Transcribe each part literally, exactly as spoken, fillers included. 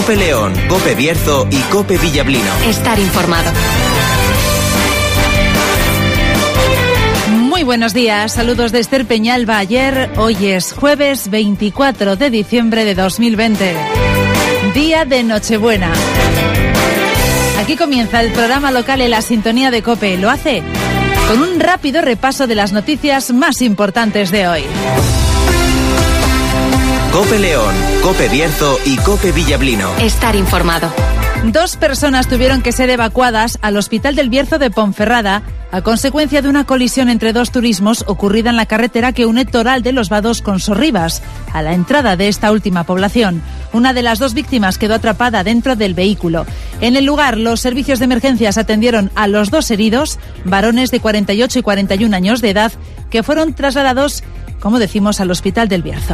COPE León, COPE Bierzo y COPE Villablino. Estar informado. Muy buenos días, saludos de Esther Peñalba. Ayer, hoy es jueves veinticuatro de diciembre de dos mil veinte, día de Nochebuena. Aquí comienza el programa local en la sintonía de COPE. Lo hace con un rápido repaso de las noticias más importantes de hoy. COPE León, COPE Bierzo y COPE Villablino. Estar informado. Dos personas tuvieron que ser evacuadas al Hospital del Bierzo de Ponferrada a consecuencia de una colisión entre dos turismos ocurrida en la carretera que une Toral de los Vados con Sorribas, a la entrada de esta última población. Una de las dos víctimas quedó atrapada dentro del vehículo. En el lugar, los servicios de emergencias atendieron a los dos heridos, varones de cuarenta y ocho y cuarenta y un años de edad, que fueron trasladados, como decimos, al Hospital del Bierzo.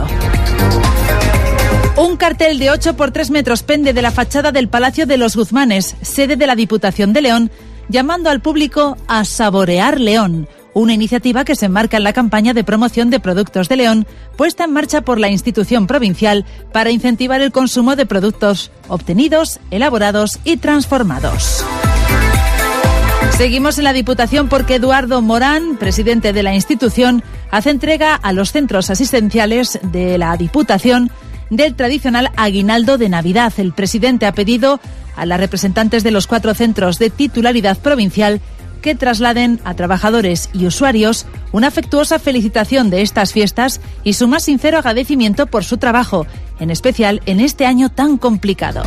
Un cartel de ocho por tres metros pende de la fachada del Palacio de los Guzmanes, sede de la Diputación de León, llamando al público a saborear León, una iniciativa que se enmarca en la campaña de promoción de productos de León, puesta en marcha por la institución provincial para incentivar el consumo de productos obtenidos, elaborados y transformados. Seguimos en la Diputación porque Eduardo Morán, presidente de la institución, hace entrega a los centros asistenciales de la Diputación del tradicional aguinaldo de Navidad. El presidente ha pedido a las representantes de los cuatro centros de titularidad provincial que trasladen a trabajadores y usuarios una afectuosa felicitación de estas fiestas y su más sincero agradecimiento por su trabajo, en especial en este año tan complicado.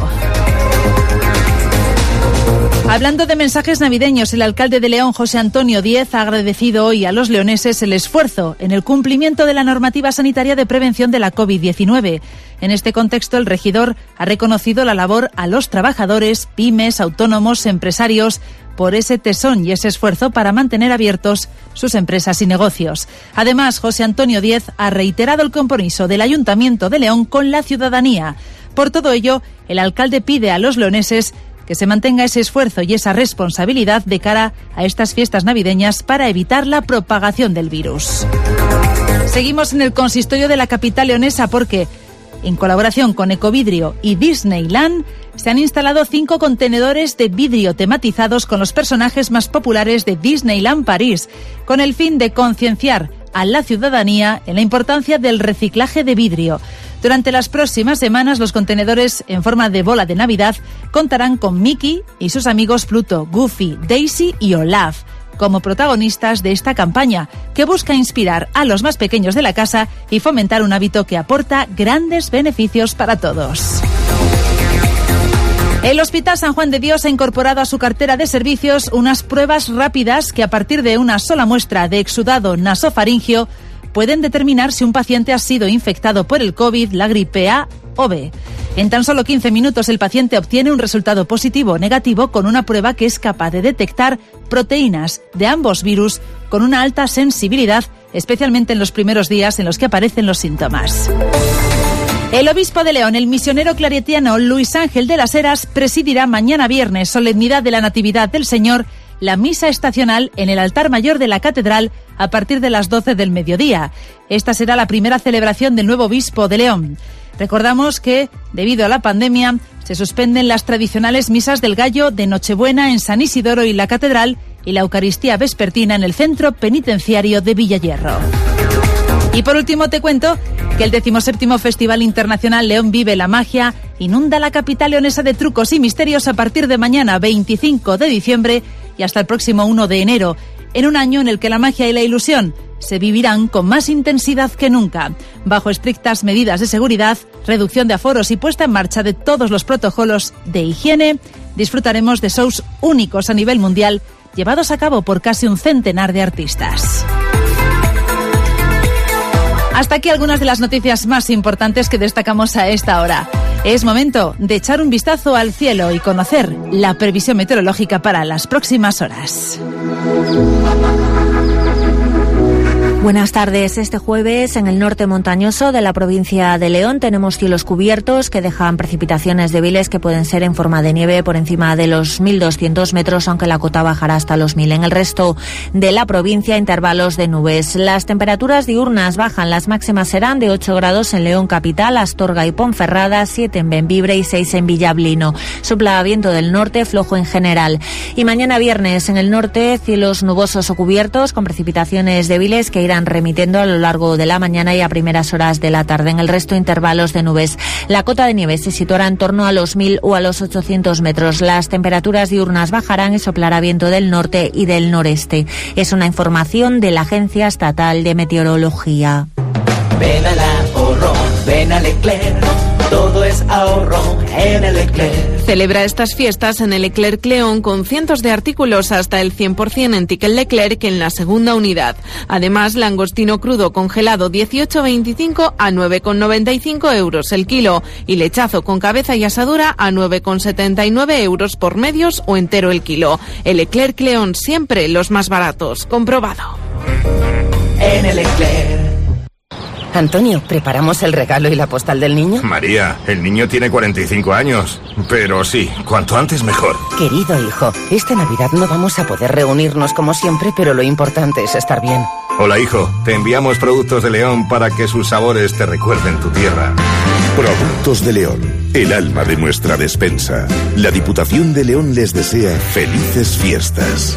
Hablando de mensajes navideños, el alcalde de León, José Antonio Díez, ha agradecido hoy a los leoneses el esfuerzo en el cumplimiento de la normativa sanitaria de prevención de la covid diecinueve. En este contexto, el regidor ha reconocido la labor a los trabajadores, pymes, autónomos, empresarios, por ese tesón y ese esfuerzo para mantener abiertos sus empresas y negocios. Además, José Antonio Díez ha reiterado el compromiso del Ayuntamiento de León con la ciudadanía. Por todo ello, el alcalde pide a los leoneses que se mantenga ese esfuerzo y esa responsabilidad de cara a estas fiestas navideñas para evitar la propagación del virus. Seguimos en el consistorio de la capital leonesa porque, en colaboración con Ecovidrio y Disneyland, se han instalado cinco contenedores de vidrio tematizados con los personajes más populares de Disneyland París, con el fin de concienciar a la ciudadanía en la importancia del reciclaje de vidrio. Durante las próximas semanas, los contenedores en forma de bola de Navidad contarán con Mickey y sus amigos Pluto, Goofy, Daisy y Olaf como protagonistas de esta campaña, que busca inspirar a los más pequeños de la casa y fomentar un hábito que aporta grandes beneficios para todos. El Hospital San Juan de Dios ha incorporado a su cartera de servicios unas pruebas rápidas que, a partir de una sola muestra de exudado nasofaringio, pueden determinar si un paciente ha sido infectado por el COVID, la gripe A o B. En tan solo quince minutos el paciente obtiene un resultado positivo o negativo con una prueba que es capaz de detectar proteínas de ambos virus con una alta sensibilidad, especialmente en los primeros días en los que aparecen los síntomas. El obispo de León, el misionero claretiano Luis Ángel de las Heras, presidirá mañana viernes, solemnidad de la Natividad del Señor, la misa estacional en el altar mayor de la catedral a partir de las doce del mediodía. Esta será la primera celebración del nuevo obispo de León. Recordamos que, debido a la pandemia, se suspenden las tradicionales misas del Gallo de Nochebuena en San Isidoro y la catedral y la Eucaristía vespertina en el centro penitenciario de Villayerro. Y por último te cuento que el decimoséptimo Festival Internacional León Vive la Magia inunda la capital leonesa de trucos y misterios a partir de mañana veinticinco de diciembre y hasta el próximo uno de enero, en un año en el que la magia y la ilusión se vivirán con más intensidad que nunca. Bajo estrictas medidas de seguridad, reducción de aforos y puesta en marcha de todos los protocolos de higiene, disfrutaremos de shows únicos a nivel mundial, llevados a cabo por casi un centenar de artistas. Hasta aquí algunas de las noticias más importantes que destacamos a esta hora. Es momento de echar un vistazo al cielo y conocer la previsión meteorológica para las próximas horas. Buenas tardes. Este jueves en el norte montañoso de la provincia de León tenemos cielos cubiertos que dejan precipitaciones débiles que pueden ser en forma de nieve por encima de los mil doscientos metros, aunque la cota bajará hasta los mil. En el resto de la provincia, intervalos de nubes. Las temperaturas diurnas bajan. Las máximas serán de ocho grados en León capital, Astorga y Ponferrada, siete en Bembibre y seis en Villablino. Sopla viento del norte, flojo en general. Y mañana viernes en el norte, cielos nubosos o cubiertos con precipitaciones débiles que irán remitiendo a lo largo de la mañana y a primeras horas de la tarde. En el resto, intervalos de nubes. La cota de nieve se situará en torno a los mil o a los ochocientos metros. Las temperaturas diurnas bajarán y soplará viento del norte y del noreste. Es una información de la Agencia Estatal de Meteorología. Ven al ahorro, ven a Leclerc, todo es ahorro en el Leclerc. Celebra estas fiestas en el Leclerc León con cientos de artículos hasta el cien por ciento en Ticket Leclerc en la segunda unidad. Además, langostino crudo congelado dieciocho veinticinco a nueve con noventa y cinco euros el kilo y lechazo con cabeza y asadura a nueve con setenta y nueve euros por medios o entero el kilo. El Leclerc León, siempre los más baratos. Comprobado. En el Leclerc. Antonio, ¿preparamos el regalo y la postal del niño? María, el niño tiene cuarenta y cinco años, pero sí, cuanto antes mejor. Querido hijo, esta Navidad no vamos a poder reunirnos como siempre, pero lo importante es estar bien. Hola hijo, te enviamos productos de León para que sus sabores te recuerden tu tierra. Productos de León, el alma de nuestra despensa. La Diputación de León les desea felices fiestas.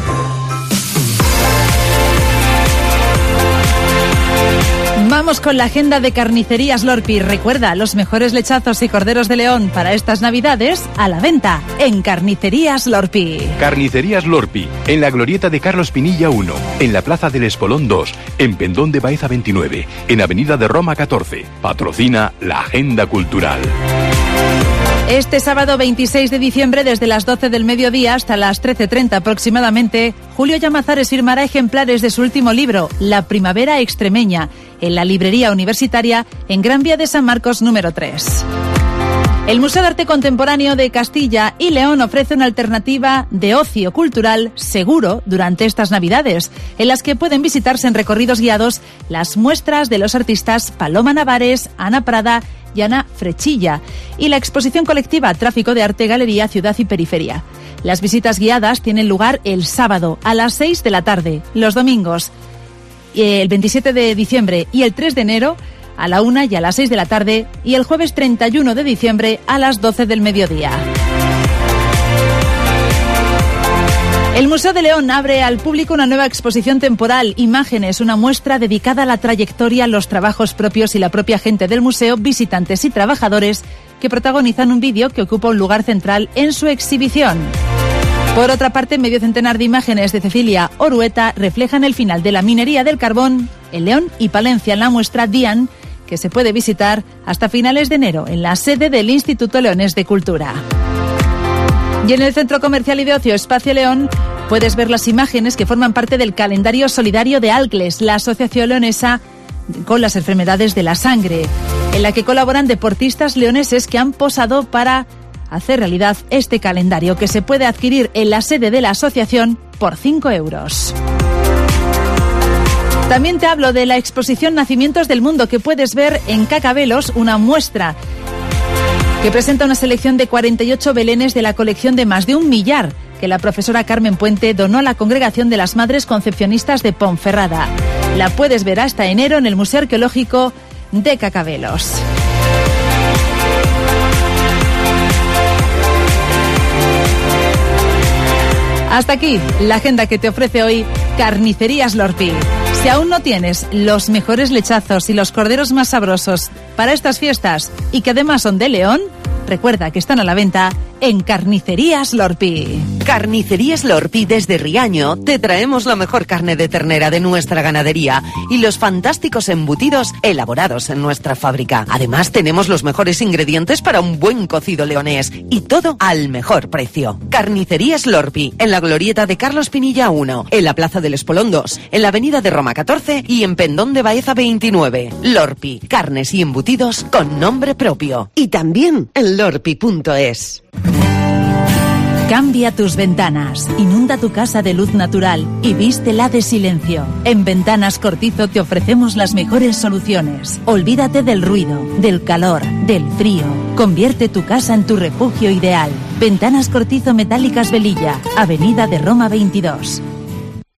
Vamos con la agenda de Carnicerías Lorpi. Recuerda, los mejores lechazos y corderos de León para estas Navidades a la venta en Carnicerías Lorpi. Carnicerías Lorpi, en la glorieta de Carlos Pinilla uno, en la Plaza del Espolón dos, en Pendón de Baeza veintinueve, en Avenida de Roma catorce. Patrocina la Agenda Cultural. Este sábado veintiséis de diciembre, desde las doce del mediodía hasta las trece treinta aproximadamente, Julio Llamazares firmará ejemplares de su último libro, La Primavera Extremeña, en la librería universitaria en Gran Vía de San Marcos número tres. El Museo de Arte Contemporáneo de Castilla y León ofrece una alternativa de ocio cultural seguro durante estas Navidades, en las que pueden visitarse en recorridos guiados las muestras de los artistas Paloma Navares, Ana Prada y Ana Frechilla, y la exposición colectiva Tráfico de Arte, Galería, Ciudad y Periferia. Las visitas guiadas tienen lugar el sábado a las seis de la tarde, los domingos el veintisiete de diciembre y el tres de enero a la una y a las seis de la tarde, y el jueves treinta y uno de diciembre a las doce del mediodía. El Museo de León abre al público una nueva exposición temporal, Imágenes, una muestra dedicada a la trayectoria, los trabajos propios y la propia gente del museo, visitantes y trabajadores que protagonizan un vídeo que ocupa un lugar central en su exhibición. Por otra parte, medio centenar de imágenes de Cecilia Orueta reflejan el final de la minería del carbón en León y Palencia en la muestra Dian, que se puede visitar hasta finales de enero en la sede del Instituto Leonés de Cultura. Y en el Centro Comercial y de Ocio Espacio León puedes ver las imágenes que forman parte del calendario solidario de ALCLES, la Asociación Leonesa con las Enfermedades de la Sangre, en la que colaboran deportistas leoneses que han posado para hacer realidad este calendario, que se puede adquirir en la sede de la asociación por cinco euros. También te hablo de la exposición Nacimientos del Mundo, que puedes ver en Cacabelos, una muestra que presenta una selección de cuarenta y ocho belenes de la colección de más de un millar que la profesora Carmen Puente donó a la Congregación de las Madres Concepcionistas de Ponferrada. La puedes ver hasta enero en el Museo Arqueológico de Cacabelos. Hasta aquí la agenda que te ofrece hoy Carnicerías Lorpi. Si aún no tienes los mejores lechazos y los corderos más sabrosos para estas fiestas y que además son de León, recuerda que están a la venta en Carnicerías Lorpi. Carnicerías Lorpi desde Riaño te traemos la mejor carne de ternera de nuestra ganadería y los fantásticos embutidos elaborados en nuestra fábrica. Además tenemos los mejores ingredientes para un buen cocido leonés y todo al mejor precio. Carnicerías Lorpi, en la glorieta de Carlos Pinilla uno, en la Plaza del Espolón dos, en la Avenida de Roma catorce y en Pendón de Baeza veintinueve. Lorpi, carnes y embutidos con nombre propio. Y también en lorpi punto es. Cambia tus ventanas, inunda tu casa de luz natural y vístela de silencio. En Ventanas Cortizo te ofrecemos las mejores soluciones. Olvídate del ruido, del calor, del frío. Convierte tu casa en tu refugio ideal. Ventanas Cortizo Metálicas Velilla, Avenida de Roma veintidós.